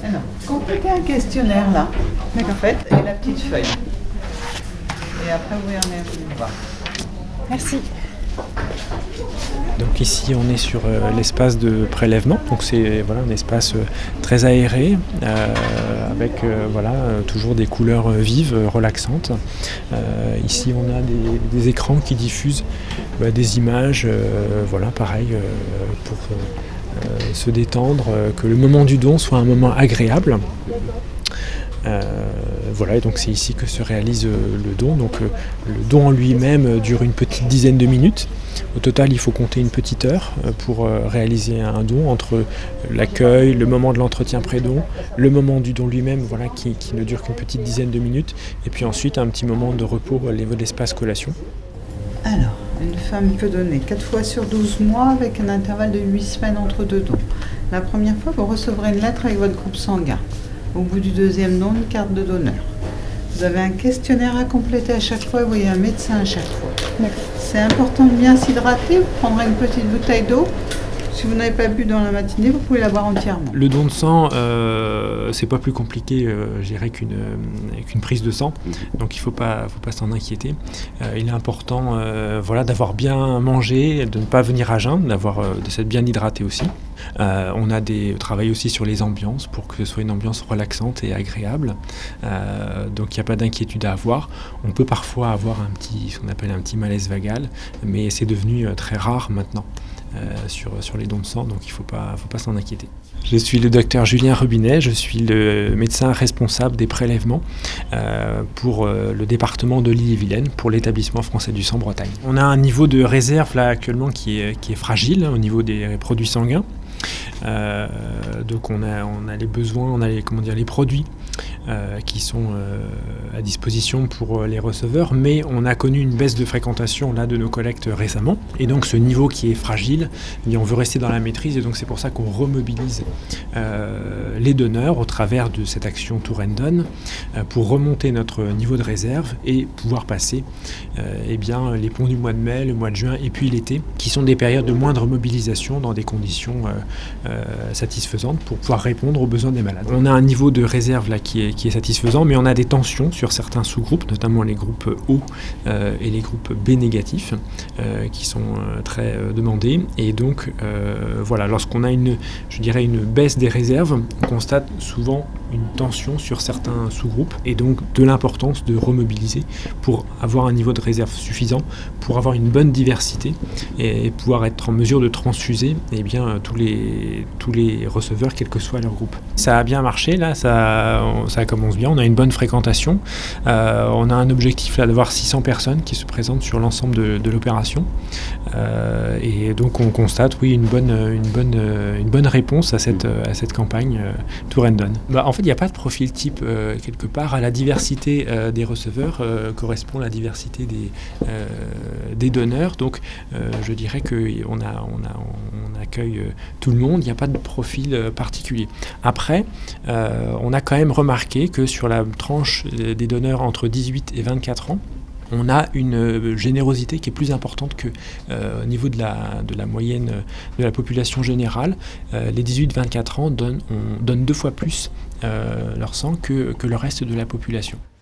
Alors, complétez un questionnaire là, en fait, et la petite feuille. Et après, vous irez voir. Merci. Donc ici on est sur l'espace de prélèvement, donc c'est un espace très aéré avec toujours des couleurs vives, relaxantes. Ici on a des écrans qui diffusent des images, pour se détendre, que le moment du don soit un moment agréable. Et donc c'est ici que se réalise le don. Donc le don en lui-même dure une petite dizaine de minutes. Au total, il faut compter une petite heure pour réaliser un don entre l'accueil, le moment de l'entretien pré-don, le moment du don lui-même, qui ne dure qu'une petite dizaine de minutes, et puis ensuite un petit moment de repos au niveau de l'espace collation. Alors, une femme peut donner 4 fois sur 12 mois avec un intervalle de 8 semaines entre deux dons. La première fois, vous recevrez une lettre avec votre groupe sanguin. Au bout du deuxième don, une carte de donneur. Vous avez un questionnaire à compléter à chaque fois et vous voyez un médecin à chaque fois. D'accord. C'est important de bien s'hydrater. Vous prendrez une petite bouteille d'eau. Si vous n'avez pas bu dans la matinée, vous pouvez la boire entièrement. Le don de sang, c'est pas plus compliqué, qu'une prise de sang. Donc il faut pas s'en inquiéter. Il est important, d'avoir bien mangé, de ne pas venir à jeun, de s'être bien hydraté aussi. On travaille aussi sur les ambiances pour que ce soit une ambiance relaxante et agréable. Donc il n'y a pas d'inquiétude à avoir. On peut parfois avoir ce qu'on appelle un petit malaise vagal, mais c'est devenu très rare maintenant. Sur les dons de sang, donc il ne faut pas s'en inquiéter. Je suis le docteur Julien Robinet, je suis le médecin responsable des prélèvements pour le département de l'Ille-et-Vilaine, pour l'établissement français du sang Bretagne. On a un niveau de réserve là actuellement qui est fragile au niveau des produits sanguins. Donc on a les besoins, on a les produits qui sont à disposition pour les receveurs, mais on a connu une baisse de fréquentation là de nos collectes récemment, et donc ce niveau qui est fragile, on veut rester dans la maîtrise, et donc c'est pour ça qu'on remobilise les donneurs au travers de cette action Tour and Done pour remonter notre niveau de réserve et pouvoir passer les ponts du mois de mai, le mois de juin et puis l'été, qui sont des périodes de moindre mobilisation dans des conditions satisfaisantes pour pouvoir répondre aux besoins des malades. On a un niveau de réserve là qui est satisfaisant, mais on a des tensions sur certains sous-groupes, notamment les groupes O et les groupes B négatifs qui sont très demandés, et donc lorsqu'on a une baisse des réserves, on constate souvent une tension sur certains sous-groupes, et donc de l'importance de remobiliser pour avoir un niveau de réserve suffisant, pour avoir une bonne diversité et pouvoir être en mesure de transfuser tous les receveurs, quel que soit leur groupe. Ça a bien marché, là, ça commence bien, on a une bonne fréquentation, on a un objectif là d'avoir 600 personnes qui se présentent sur l'ensemble de l'opération, et donc on constate une bonne réponse à cette campagne Tour and Done. En fait, il n'y a pas de profil type quelque part. À la diversité des receveurs correspond la diversité des donneurs. Donc, je dirais qu'on accueille tout le monde. Il n'y a pas de profil particulier. Après, on a quand même remarqué que sur la tranche des donneurs entre 18 et 24 ans, on a une générosité qui est plus importante qu'au niveau de la moyenne de la population générale. Les 18-24 ans donnent 2 fois plus leur sang que le reste de la population.